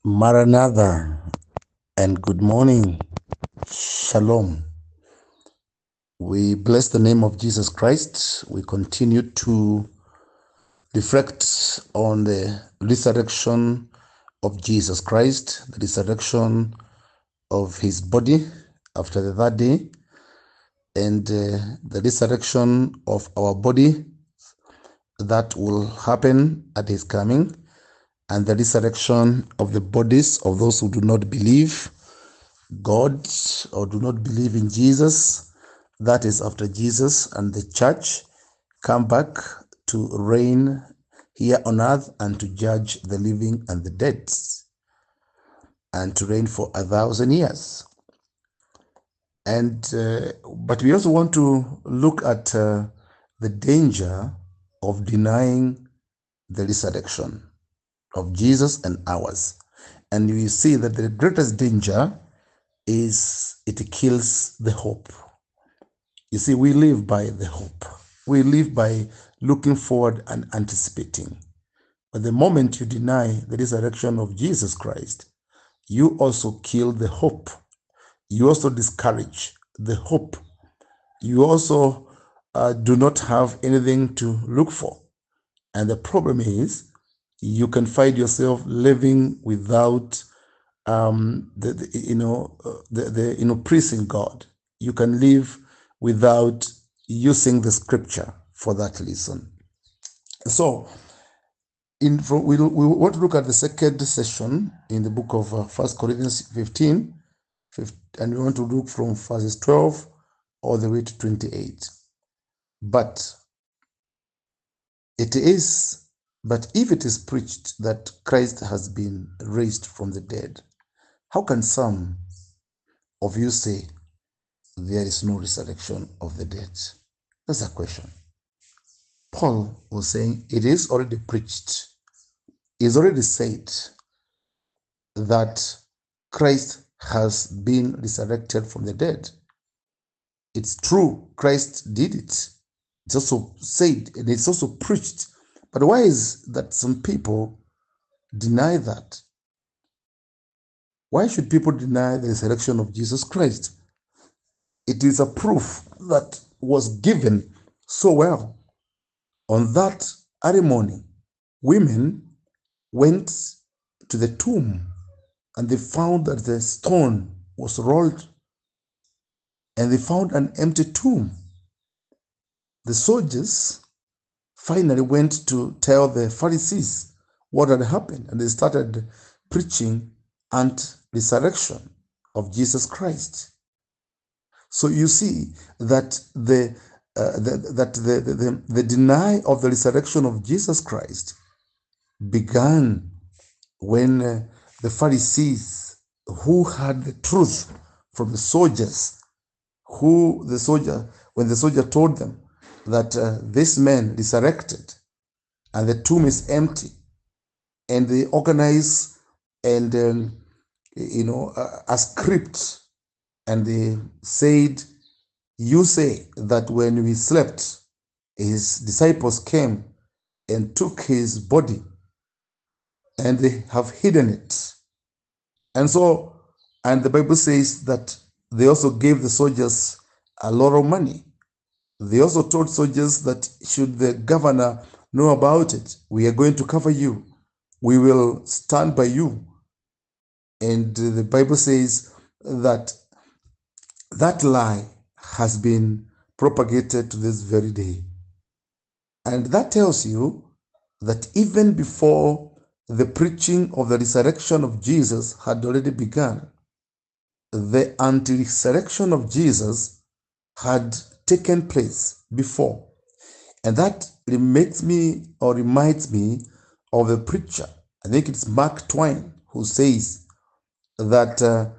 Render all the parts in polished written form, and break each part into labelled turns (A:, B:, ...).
A: Maranatha and good morning. Shalom. We bless the name of Jesus Christ. We continue to reflect on the resurrection of Jesus Christ, the resurrection of his body after the third day, and the resurrection of our body that will happen at his coming, and the resurrection of the bodies of those who do not believe God or do not believe in Jesus. That is after Jesus and the church come back to reign here on earth and to judge the living and the dead and to reign for 1,000 years. And but we also want to look at the danger of denying the resurrection of Jesus and ours. And we see that the greatest danger is it kills the hope. You see, we live by the hope. We live by looking forward and anticipating. But the moment you deny the resurrection of Jesus Christ, you also kill the hope. You also discourage the hope. You also do not have anything to look for. And the problem is, you can find yourself living without pleasing God. You can live without using the scripture for that reason. So, we want to look at the second session in the book of 1 Corinthians 15, and we want to look from verses 12 all the way to 28. But if it is preached that Christ has been raised from the dead, how can some of you say there is no resurrection of the dead? That's a question. Paul was saying it is already preached. It's already said that Christ has been resurrected from the dead. It's true, Christ did it. It's also said and it's also preached. But why is that some people deny that? Why should people deny the resurrection of Jesus Christ? It is a proof that was given so well. On that early morning, women went to the tomb and they found that the stone was rolled and they found an empty tomb. The soldiers finally went to tell the Pharisees what had happened, and they started preaching anti-resurrection of Jesus Christ. So you see that the denial of the resurrection of Jesus Christ began when the Pharisees, who had the truth from the soldiers, when the soldier told them that this man resurrected and the tomb is empty, and they organize and a script, and they said, you say that when we slept, his disciples came and took his body and they have hidden it. And the Bible says that they also gave the soldiers a lot of money. They also told soldiers that should the governor know about it, we are going to cover you. We will stand by you. And the Bible says that that lie has been propagated to this very day. And that tells you that even before the preaching of the resurrection of Jesus had already begun, the anti-resurrection of Jesus had taken place before. And that reminds me of a preacher, I think it's Mark Twain, who says that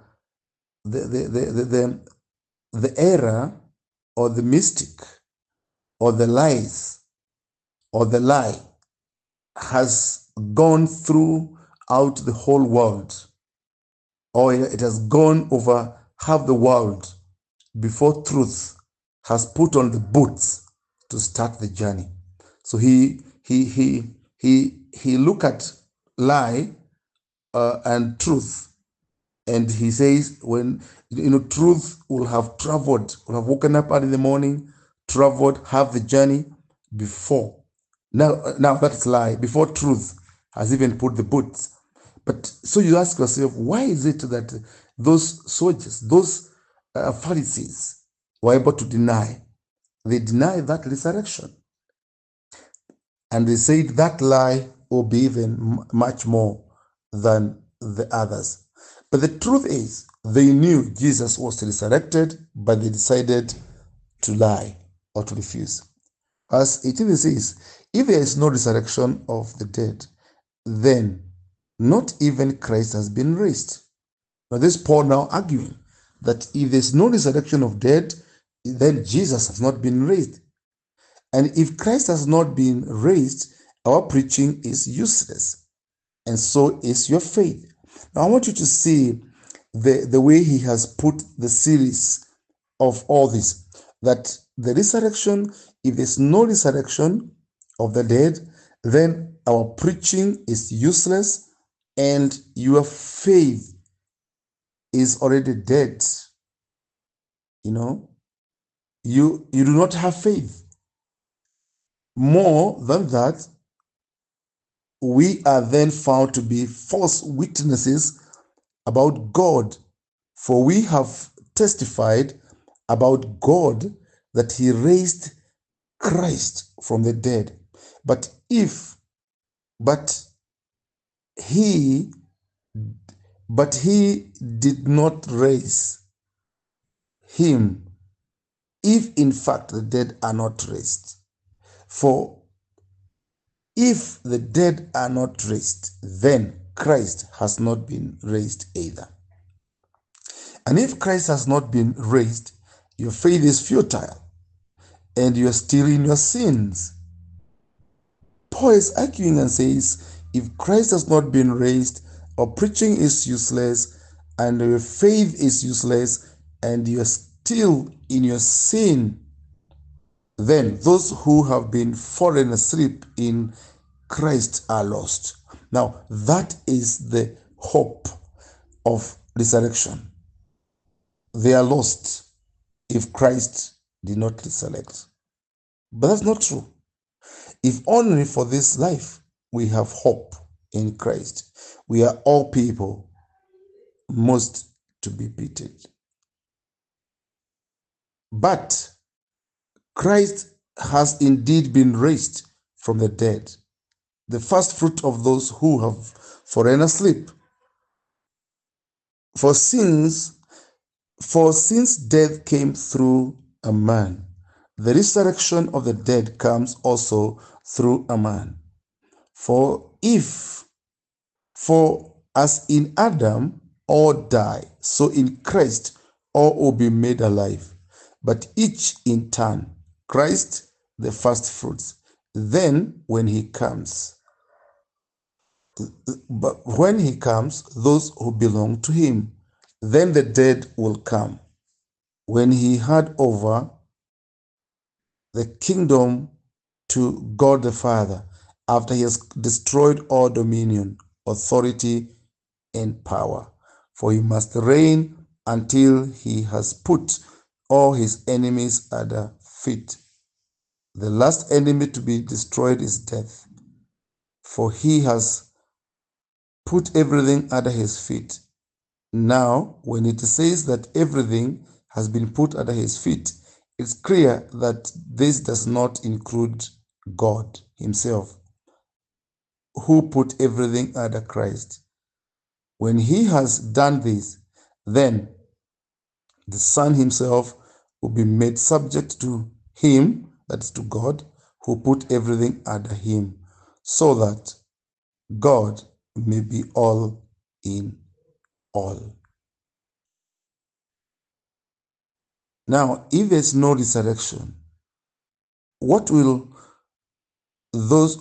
A: the error or the mystic or the lies or the lie has gone throughout the whole world, or it has gone over half the world before truth has put on the boots to start the journey. So he look at lie and truth. And he says, when truth will have traveled, will have woken up early in the morning, traveled half the journey before. Now that's lie. Before truth has even put the boots. But so you ask yourself, why is it that those soldiers, those Pharisees, were able to deny? They deny that resurrection, and they said that lie will be even much more than the others. But the truth is, they knew Jesus was resurrected, but they decided to lie or to refuse. As 18 says, if there is no resurrection of the dead, then not even Christ has been raised. Now this is Paul now arguing that if there's no resurrection of dead, then Jesus has not been raised. And if Christ has not been raised, our preaching is useless, and so is your faith. Now I want you to see the way he has put the series of all this, that the resurrection, if there's no resurrection of the dead, then our preaching is useless and your faith is already dead. You do not have faith. More than that, we are then found to be false witnesses about God, for we have testified about God that he raised Christ from the dead. But he did not raise him, if in fact the dead are not raised. For if the dead are not raised, then Christ has not been raised either. And if Christ has not been raised, your faith is futile, and you are still in your sins. Paul is arguing and says, if Christ has not been raised, our preaching is useless, and your faith is useless, and you are still in your sin, then those who have been fallen asleep in Christ are lost. Now, that is the hope of resurrection. They are lost if Christ did not resurrect. But that's not true. If only for this life we have hope in Christ, we are all people most to be pitied. But Christ has indeed been raised from the dead, the first fruit of those who have fallen asleep. For since death came through a man, the resurrection of the dead comes also through a man. For as in Adam all die, so in Christ all will be made alive, but each in turn. Christ the first fruits, then when he comes, those who belong to him, then the dead will come, when he had over the kingdom to God the Father, after he has destroyed all dominion, authority, and power. For he must reign until he has put all his enemies at the feet. The last enemy to be destroyed is death, for he has put everything under his feet. Now, when it says that everything has been put under his feet, it's clear that this does not include God himself, who put everything under Christ. When he has done this, then the Son himself will be made subject to him, that is to God, who put everything under him, so that God may be all in all. Now, if there's no resurrection, what will those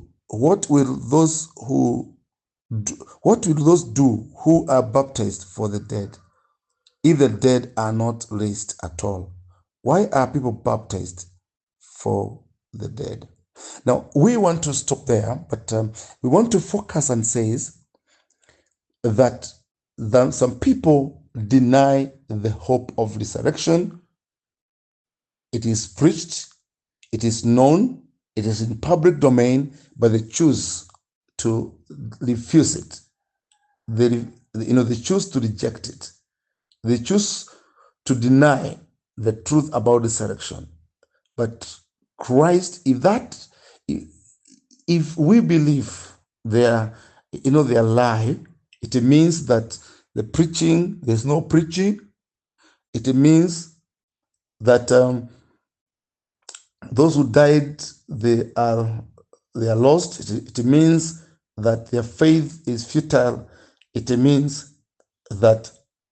A: do who are baptized for the dead, if the dead are not raised at all? Why are people baptized for the dead? Now, we want to stop there, but we want to focus and says, that some people deny the hope of resurrection. It is preached, it is known, it is in public domain, but they choose to refuse it. They choose to reject it. They choose to deny the truth about resurrection. But Christ, if we believe their lie, it means that there's no preaching. It means that those who died, they are lost. It means that their faith is futile. It means that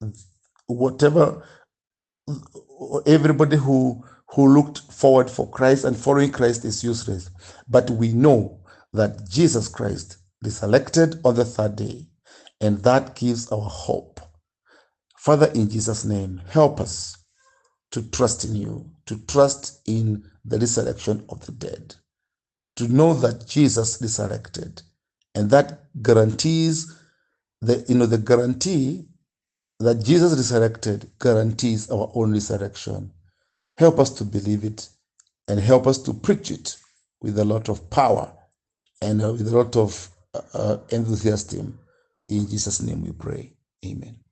A: everybody who looked forward for Christ and following Christ is useless. But we know that Jesus Christ resurrected on the third day, and that gives our hope. Father, in Jesus' name, help us to trust in you, to trust in the resurrection of the dead, to know that Jesus resurrected, and that guarantees the guarantee that Jesus resurrected guarantees our own resurrection. Help us to believe it, and help us to preach it with a lot of power and with a lot of enthusiasm. In Jesus' name we pray. Amen.